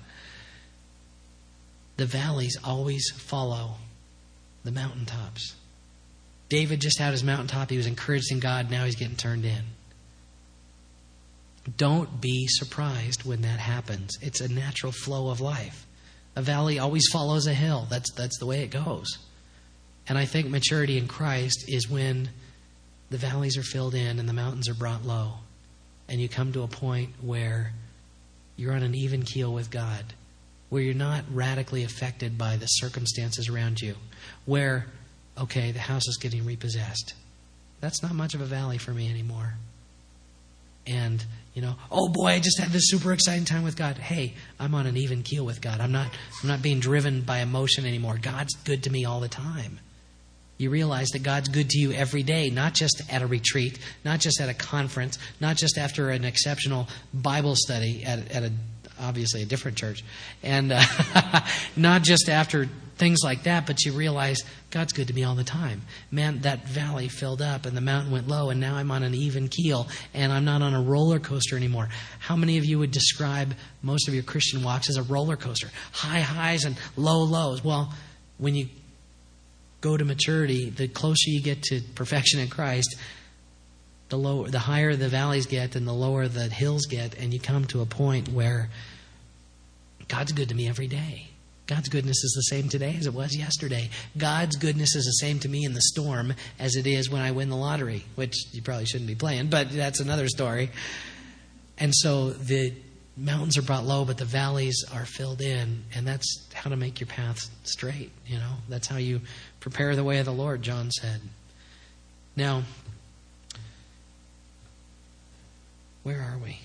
The valleys always follow the mountaintops. David just had his mountaintop. He was encouraged in God. Now he's getting turned in. Don't be surprised when that happens. It's a natural flow of life. A valley always follows a hill. That's the way it goes. And I think maturity in Christ is when the valleys are filled in and the mountains are brought low. And you come to a point where you're on an even keel with God, where you're not radically affected by the circumstances around you, where, okay, the house is getting repossessed. That's not much of a valley for me anymore. And, oh boy, I just had this super exciting time with God. Hey, I'm on an even keel with God. I'm not being driven by emotion anymore. God's good to me all the time. You realize that God's good to you every day, not just at a retreat, not just at a conference, not just after an exceptional Bible study at obviously a different church, and not just after things like that, but you realize God's good to me all the time. Man, that valley filled up and the mountain went low, and now I'm on an even keel, and I'm not on a roller coaster anymore. How many of you would describe most of your Christian walks as a roller coaster? High highs and low lows. Well, when you go to maturity, the closer you get to perfection in Christ, the higher the valleys get and the lower the hills get, and you come to a point where God's good to me every day. God's goodness is the same today as it was yesterday. God's goodness is the same to me in the storm as it is when I win the lottery, which you probably shouldn't be playing, but that's another story. And so the mountains are brought low, but the valleys are filled in, and that's how to make your path straight. That's how you prepare the way of the Lord, John said. Now, where are we?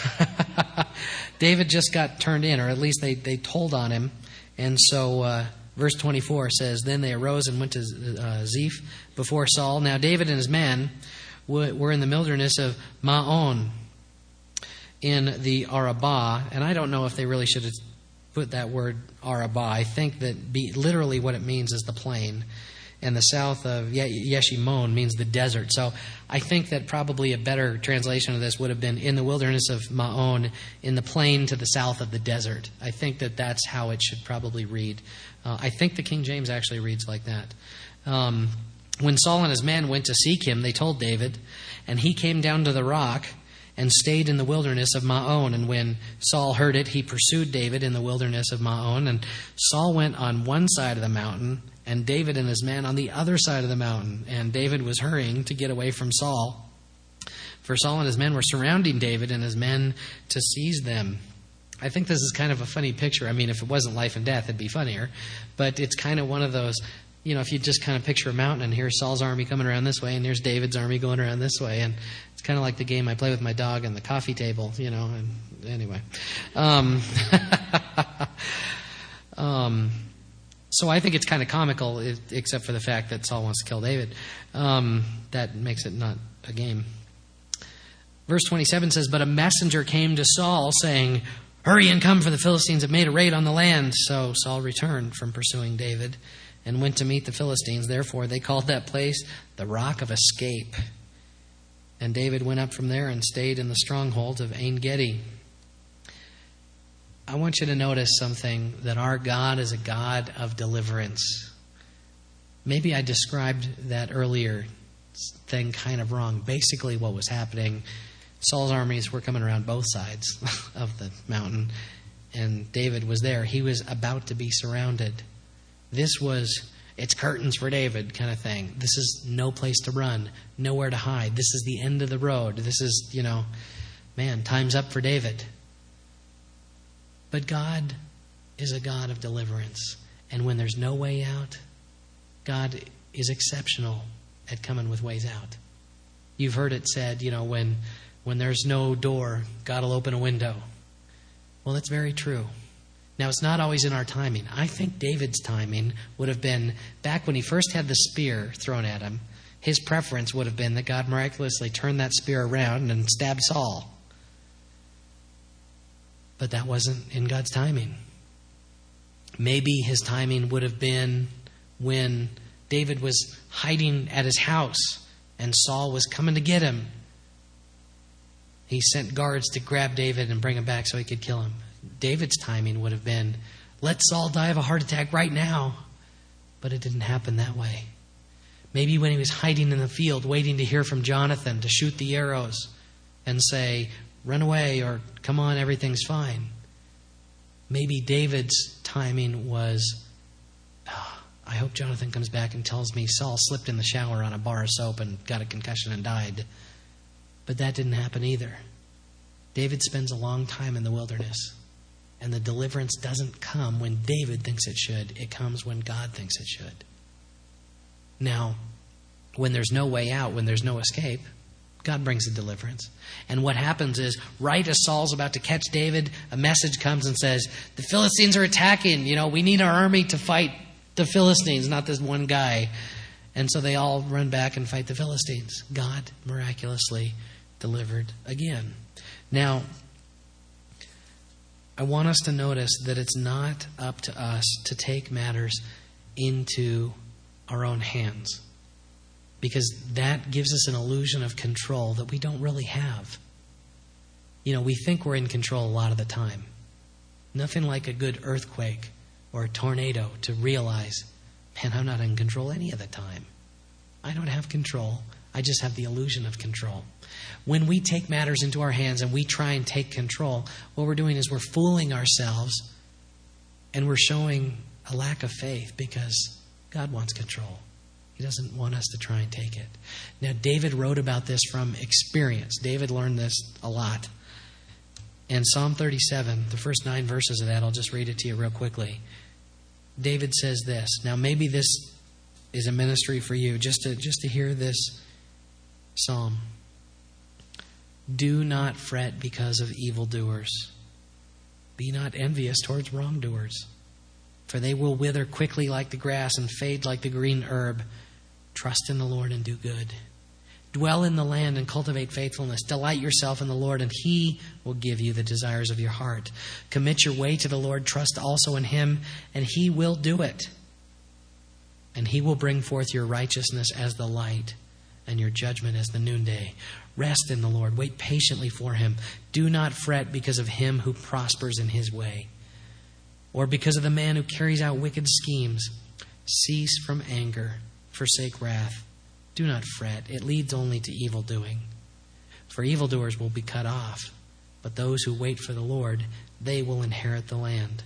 David just got turned in, or at least they told on him. And so verse 24 says, Then they arose and went to Ziph before Saul. Now David and his men were in the wilderness of Maon in the Arabah. And I don't know if they really should have put that word Arabah. I think that literally what it means is the plain. And the south of Yeshimon means the desert. So I think that probably a better translation of this would have been in the wilderness of Maon, in the plain to the south of the desert. I think that that's how it should probably read. I think the King James actually reads like that. When Saul and his men went to seek him, they told David, and he came down to the rock and stayed in the wilderness of Maon. And when Saul heard it, he pursued David in the wilderness of Maon. And Saul went on one side of the mountain, and David and his men on the other side of the mountain. And David was hurrying to get away from Saul, for Saul and his men were surrounding David and his men to seize them. I think this is kind of a funny picture. I mean, if it wasn't life and death, it'd be funnier. But it's kind of one of those, if you just kind of picture a mountain, and here's Saul's army coming around this way, and here's David's army going around this way. And it's kind of like the game I play with my dog on the coffee table, and anyway. So I think it's kind of comical, except for the fact that Saul wants to kill David. That makes it not a game. Verse 27 says, But a messenger came to Saul saying, Hurry and come, for the Philistines have made a raid on the land. So Saul returned from pursuing David and went to meet the Philistines. Therefore, they called that place the Rock of Escape. And David went up from there and stayed in the stronghold of En-Gedi. I want you to notice something, that our God is a God of deliverance. Maybe I described that earlier thing kind of wrong. Basically what was happening, Saul's armies were coming around both sides of the mountain, and David was there. He was about to be surrounded. This was, it's curtains for David kind of thing. This is no place to run, nowhere to hide. This is the end of the road. This is, time's up for David. But God is a God of deliverance. And when there's no way out, God is exceptional at coming with ways out. You've heard it said, when there's no door, God will open a window. Well, that's very true. Now, it's not always in our timing. I think David's timing would have been, back when he first had the spear thrown at him, his preference would have been that God miraculously turned that spear around and stabbed Saul. But that wasn't in God's timing. Maybe his timing would have been when David was hiding at his house and Saul was coming to get him. He sent guards to grab David and bring him back so he could kill him. David's timing would have been, let Saul die of a heart attack right now. But it didn't happen that way. Maybe when he was hiding in the field, waiting to hear from Jonathan to shoot the arrows and say, run away, or come on, everything's fine. Maybe David's timing was, I hope Jonathan comes back and tells me Saul slipped in the shower on a bar of soap and got a concussion and died. But that didn't happen either. David spends a long time in the wilderness. And the deliverance doesn't come when David thinks it should. It comes when God thinks it should. Now, when there's no way out, when there's no escape, God brings the deliverance. And what happens is, right as Saul's about to catch David, a message comes and says, the Philistines are attacking. We need our army to fight the Philistines, not this one guy. And so they all run back and fight the Philistines. God miraculously delivered again. Now, I want us to notice that it's not up to us to take matters into our own hands, because that gives us an illusion of control that we don't really have. We think we're in control a lot of the time. Nothing like a good earthquake or a tornado to realize, man, I'm not in control any of the time. I don't have control. I just have the illusion of control. When we take matters into our hands and we try and take control, what we're doing is we're fooling ourselves and we're showing a lack of faith, because God wants control. He doesn't want us to try and take it. Now, David wrote about this from experience. David learned this a lot. In Psalm 37, the first 9 verses of that, I'll just read it to you real quickly. David says this. Now, maybe this is a ministry for you, just to hear this psalm. Do not fret because of evildoers. Be not envious towards wrongdoers, for they will wither quickly like the grass and fade like the green herb. Trust in the Lord and do good. Dwell in the land and cultivate faithfulness. Delight yourself in the Lord, and He will give you the desires of your heart. Commit your way to the Lord. Trust also in Him, and He will do it. And He will bring forth your righteousness as the light, and your judgment as the noonday. Rest in the Lord. Wait patiently for Him. Do not fret because of him who prospers in his way, or because of the man who carries out wicked schemes. Cease from anger. Forsake wrath. Do not fret. It leads only to evil doing. For evildoers will be cut off, but those who wait for the Lord, they will inherit the land.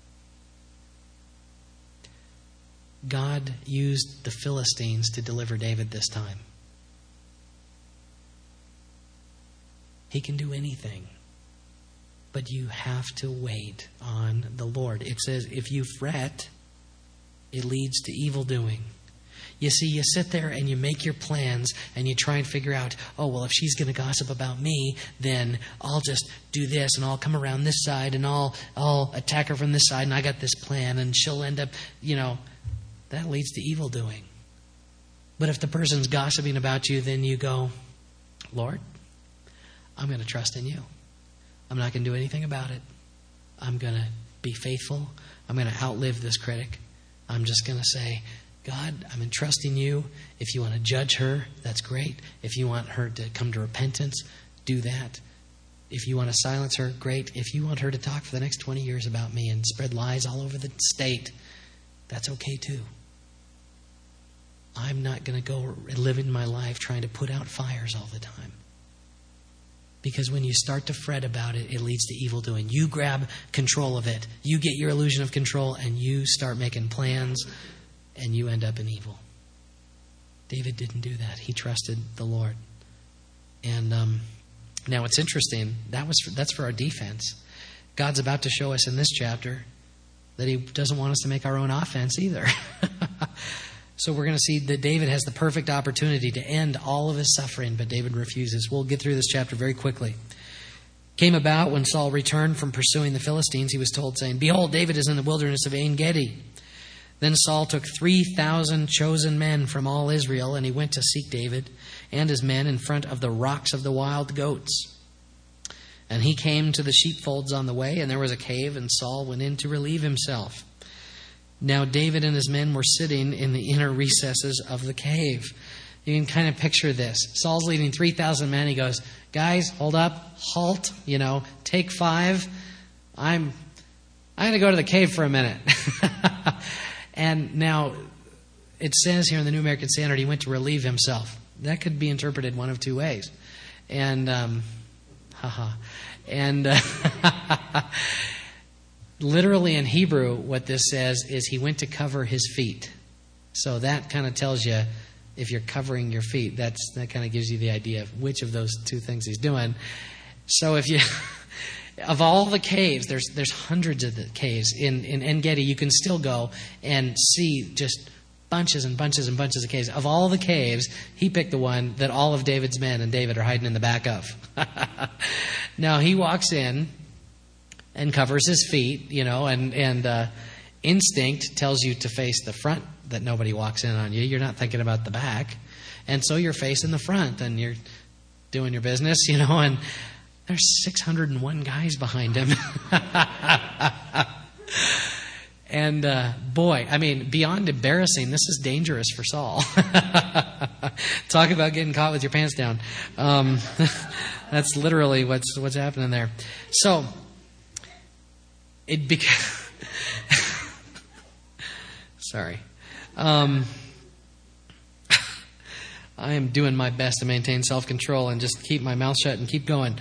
God used the Philistines to deliver David this time. He can do anything, but you have to wait on the Lord. It says, if you fret, it leads to evil doing. You see, you sit there and you make your plans and you try and figure out, oh, well, if she's going to gossip about me, then I'll just do this and I'll come around this side and I'll attack her from this side and I got this plan and she'll end up, that leads to evil doing. But if the person's gossiping about you, then you go, Lord, I'm going to trust in you. I'm not going to do anything about it. I'm going to be faithful. I'm going to outlive this critic. I'm just going to say, God, I'm entrusting you. If you want to judge her, that's great. If you want her to come to repentance, do that. If you want to silence her, great. If you want her to talk for the next 20 years about me and spread lies all over the state, that's okay too. I'm not going to go living my life trying to put out fires all the time. Because when you start to fret about it, it leads to evil doing. You grab control of it. You get your illusion of control and you start making plans and you end up in evil. David didn't do that. He trusted the Lord. And now it's interesting. That's for our defense. God's about to show us in this chapter that he doesn't want us to make our own offense either. So we're going to see that David has the perfect opportunity to end all of his suffering, but David refuses. We'll get through this chapter very quickly. Came about when Saul returned from pursuing the Philistines, he was told, saying, "Behold, David is in the wilderness of En-Gedi." Then Saul took 3,000 chosen men from all Israel, and he went to seek David and his men in front of the rocks of the wild goats. And he came to the sheepfolds on the way, and there was a cave, and Saul went in to relieve himself. Now David and his men were sitting in the inner recesses of the cave. You can kind of picture this. Saul's leading 3,000 men. He goes, "Guys, hold up, halt, take 5. I'm going to go to the cave for a minute." And now it says here in the New American Standard, he went to relieve himself. That could be interpreted one of two ways. And, literally in Hebrew, what this says is he went to cover his feet. So that kind of tells you, if you're covering your feet, that kind of gives you the idea of which of those two things he's doing. So if you, of all the caves, there's hundreds of the caves in En-Gedi. You can still go and see just bunches and bunches and bunches of caves. Of all the caves, he picked the one that all of David's men and David are hiding in the back of. Now he walks in and covers his feet, and instinct tells you to face the front, that nobody walks in on you. You're not thinking about the back. And so you're facing the front and you're doing your business, and there's 601 guys behind him. And boy, beyond embarrassing, this is dangerous for Saul. Talk about getting caught with your pants down. That's literally what's happening there. So it became... Sorry. I am doing my best to maintain self-control and just keep my mouth shut and keep going.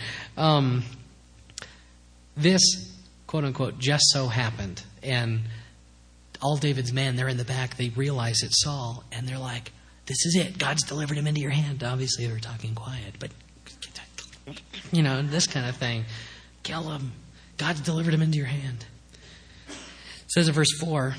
This, quote-unquote, just so happened. And all David's men, they're in the back. They realize it's Saul. And they're like, "This is it. God's delivered him into your hand." Obviously, they're talking quiet. But, this kind of thing. Kill him. God's delivered him into your hand. It says in verse 4,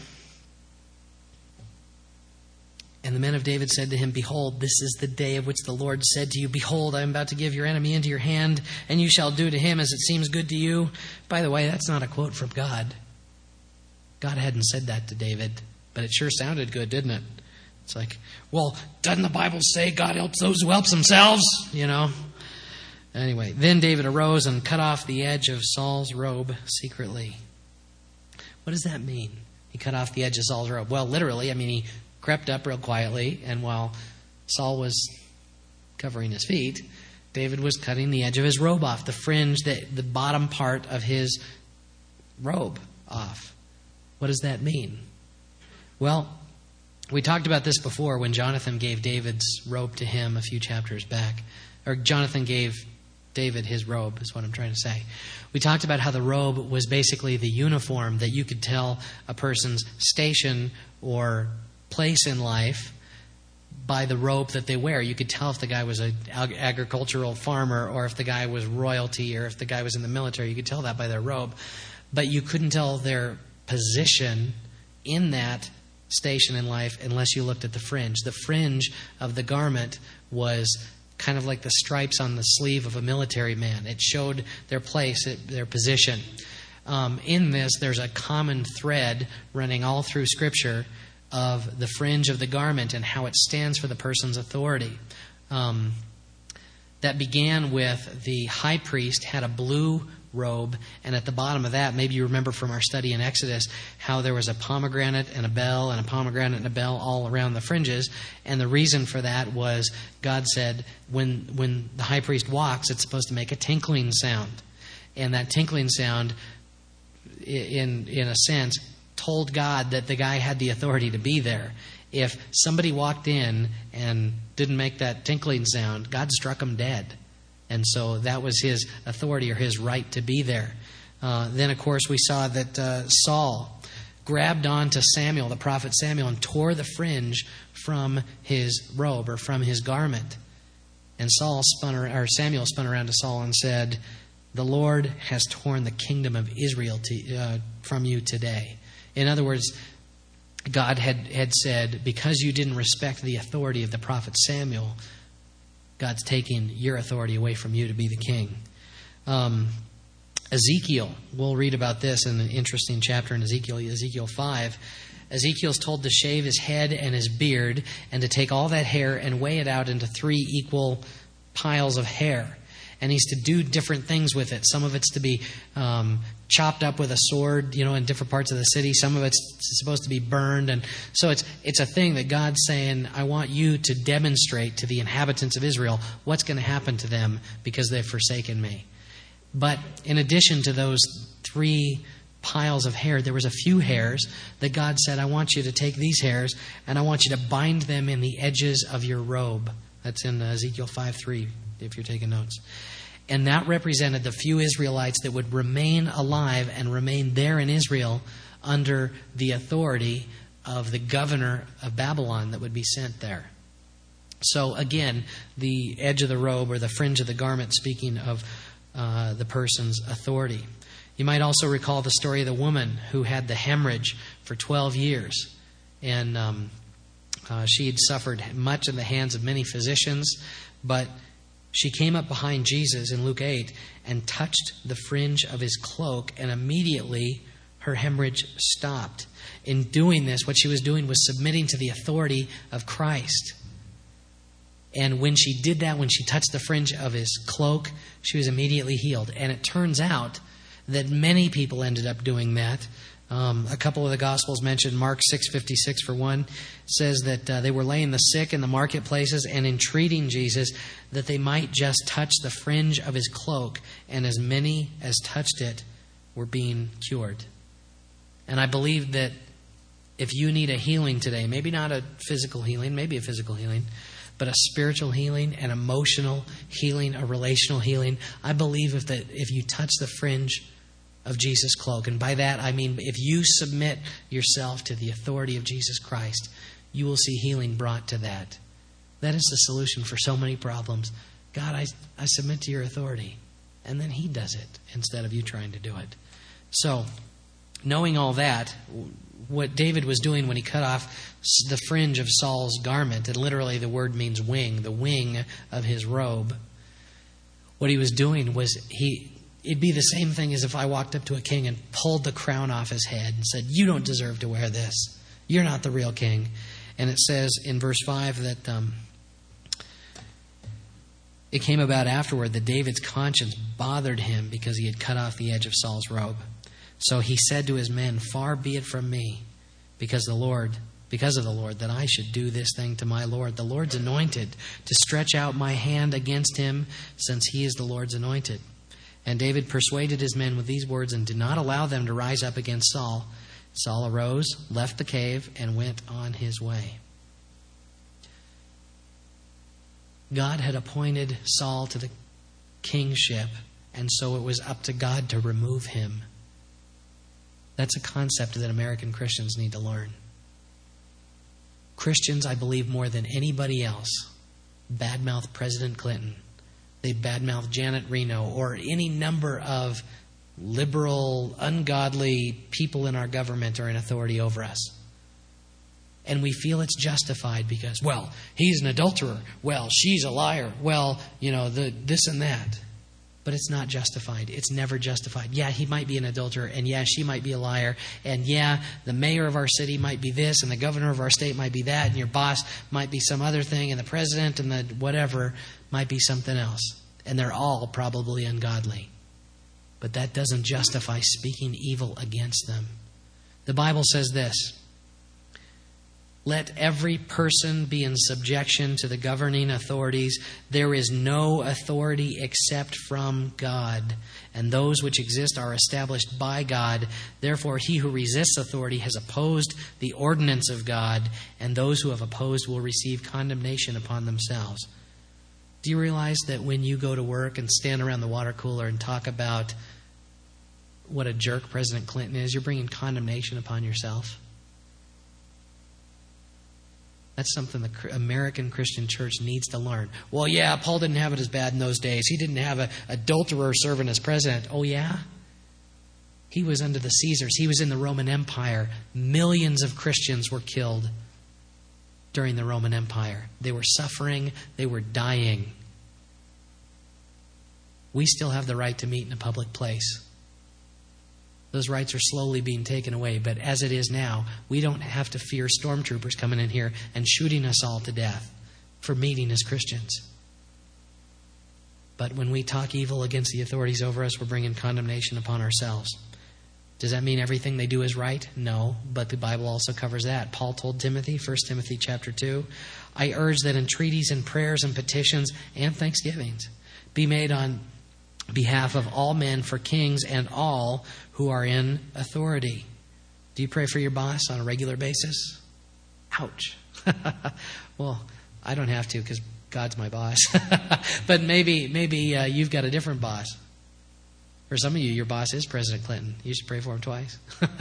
"And the men of David said to him, Behold, this is the day of which the Lord said to you, Behold, I am about to give your enemy into your hand, and you shall do to him as it seems good to you." By the way, that's not a quote from God. God hadn't said that to David, but it sure sounded good, didn't it? It's like, well, doesn't the Bible say God helps those who help themselves? Anyway, then David arose and cut off the edge of Saul's robe secretly. What does that mean? He cut off the edge of Saul's robe. Well, literally, he crept up real quietly, and while Saul was covering his feet, David was cutting the edge of his robe off, the fringe, the bottom part of his robe off. What does that mean? Well, we talked about this before when Jonathan gave David's robe to him a few chapters back. Or Jonathan gave David his robe, is what I'm trying to say. We talked about how the robe was basically the uniform that you could tell a person's station or place in life by the robe that they wear. You could tell if the guy was an agricultural farmer or if the guy was royalty or if the guy was in the military. You could tell that by their robe. But you couldn't tell their position in that station in life unless you looked at the fringe. The fringe of the garment was kind of like the stripes on the sleeve of a military man. It showed their place, their position. In this, there's a common thread running all through Scripture of the fringe of the garment and how it stands for the person's authority. That began with the high priest had a blue robe. And at the bottom of that, maybe you remember from our study in Exodus, how there was a pomegranate and a bell and a pomegranate and a bell all around the fringes. And the reason for that was God said when the high priest walks, it's supposed to make a tinkling sound. And that tinkling sound, in a sense, told God that the guy had the authority to be there. If somebody walked in and didn't make that tinkling sound, God struck him dead. And so that was his authority or his right to be there. Then, of course, we saw that Saul grabbed onto Samuel, the prophet Samuel, and tore the fringe from his robe or from his garment. And Samuel spun around to Saul and said, "The Lord has torn the kingdom of Israel from you today." In other words, God had said, because you didn't respect the authority of the prophet Samuel, God's taking your authority away from you to be the king. Ezekiel, we'll read about this in an interesting chapter in Ezekiel 5. Ezekiel's told to shave his head and his beard and to take all that hair and weigh it out into 3 equal piles of hair. And he's to do different things with it. Some of it's to be chopped up with a sword, in different parts of the city. Some of it's supposed to be burned. And so it's a thing that God's saying, I want you to demonstrate to the inhabitants of Israel what's going to happen to them because they've forsaken me. But in addition to those 3 piles of hair, there was a few hairs that God said, I want you to take these hairs and I want you to bind them in the edges of your robe. That's in Ezekiel 5:3. If you're taking notes. And that represented the few Israelites that would remain alive and remain there in Israel under the authority of the governor of Babylon that would be sent there. So again, the edge of the robe or the fringe of the garment speaking of the person's authority. You might also recall the story of the woman who had the hemorrhage for 12 years. And she had suffered much in the hands of many physicians, but she came up behind Jesus in Luke 8 and touched the fringe of his cloak, and immediately her hemorrhage stopped. In doing this, what she was doing was submitting to the authority of Christ. And when she did that, when she touched the fringe of his cloak, she was immediately healed. And it turns out that many people ended up doing that. A couple of the Gospels mentioned Mark 6:56 for one, says that they were laying the sick in the marketplaces and entreating Jesus that they might just touch the fringe of his cloak, and as many as touched it were being cured. And I believe that if you need a healing today, maybe not a physical healing, maybe a physical healing, but a spiritual healing, an emotional healing, a relational healing, I believe if you touch the fringe of Jesus' cloak. And by that, I mean if you submit yourself to the authority of Jesus Christ, you will see healing brought to that. That is the solution for so many problems. God, I submit to your authority. And then he does it instead of you trying to do it. So, knowing all that, what David was doing when he cut off the fringe of Saul's garment, and literally the word means wing, the wing of his robe, what he was doing was it'd be the same thing as if I walked up to a king and pulled the crown off his head and said, you don't deserve to wear this. You're not the real king. And it says in verse 5 that it came about afterward that David's conscience bothered him because he had cut off the edge of Saul's robe. So he said to his men, far be it from me, because of the Lord, that I should do this thing to my Lord, the Lord's anointed, to stretch out my hand against him, since he is the Lord's anointed. And David persuaded his men with these words and did not allow them to rise up against Saul. Saul arose, left the cave, and went on his way. God had appointed Saul to the kingship, and so it was up to God to remove him. That's a concept that American Christians need to learn. Christians, I believe more than anybody else, badmouth President Clinton. They badmouth Janet Reno or any number of liberal, ungodly people in our government or in authority over us. And we feel it's justified because, well, he's an adulterer. Well, she's a liar. Well, this and that. But it's not justified. It's never justified. Yeah, he might be an adulterer, and yeah, she might be a liar, and yeah, the mayor of our city might be this, and the governor of our state might be that, and your boss might be some other thing, and the president and the whatever might be something else. And they're all probably ungodly. but that doesn't justify speaking evil against them. The Bible says this: let every person be in subjection to the governing authorities. There is no authority except from God, and those which exist are established by God. Therefore, he who resists authority has opposed the ordinance of God, and those who have opposed will receive condemnation upon themselves. Do you realize that when you go to work and stand around the water cooler and talk about what a jerk President Clinton is, you're bringing condemnation upon yourself? That's something the American Christian church needs to learn. Well, yeah, Paul didn't have it as bad in those days. He didn't have an adulterer serving as president. Oh, yeah? He was under the Caesars. He was in the Roman Empire. Millions of Christians were killed during the Roman Empire. They were suffering. They were dying. We still have the right to meet in a public place. Those rights are slowly being taken away. But as it is now, we don't have to fear stormtroopers coming in here and shooting us all to death for meeting as Christians. But when we talk evil against the authorities over us, we're bringing condemnation upon ourselves. Does that mean everything they do is right? No, but the Bible also covers that. Paul told Timothy, 1 Timothy chapter 2, I urge that entreaties and prayers and petitions and thanksgivings be made on behalf of all men, for kings and all who are in authority. Do you pray for your boss on a regular basis? Ouch. Well, I don't have to because God's my boss. But maybe you've got a different boss. For some of you, your boss is President Clinton. You should pray for him twice.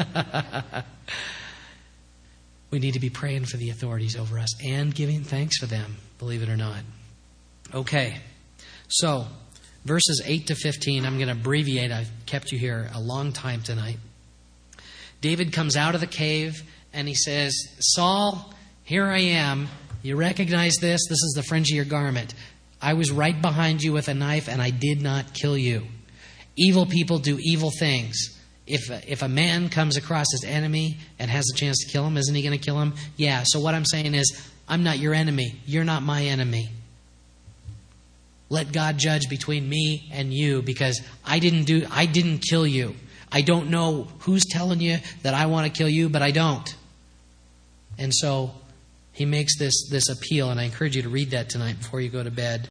We need to be praying for the authorities over us and giving thanks for them, believe it or not. Okay, so verses 8 to 15, I'm going to abbreviate. I've kept you here a long time tonight. David comes out of the cave and he says, Saul, here I am. You recognize this? This is the fringe of your garment. I was right behind you with a knife and I did not kill you. Evil people do evil things. If a man comes across his enemy and has a chance to kill him, isn't he going to kill him? Yeah, so what I'm saying is, I'm not your enemy. You're not my enemy. Let God judge between me and you, because I didn't kill you. I don't know who's telling you that I want to kill you, but I don't. And so he makes this appeal, and I encourage you to read that tonight before you go to bed.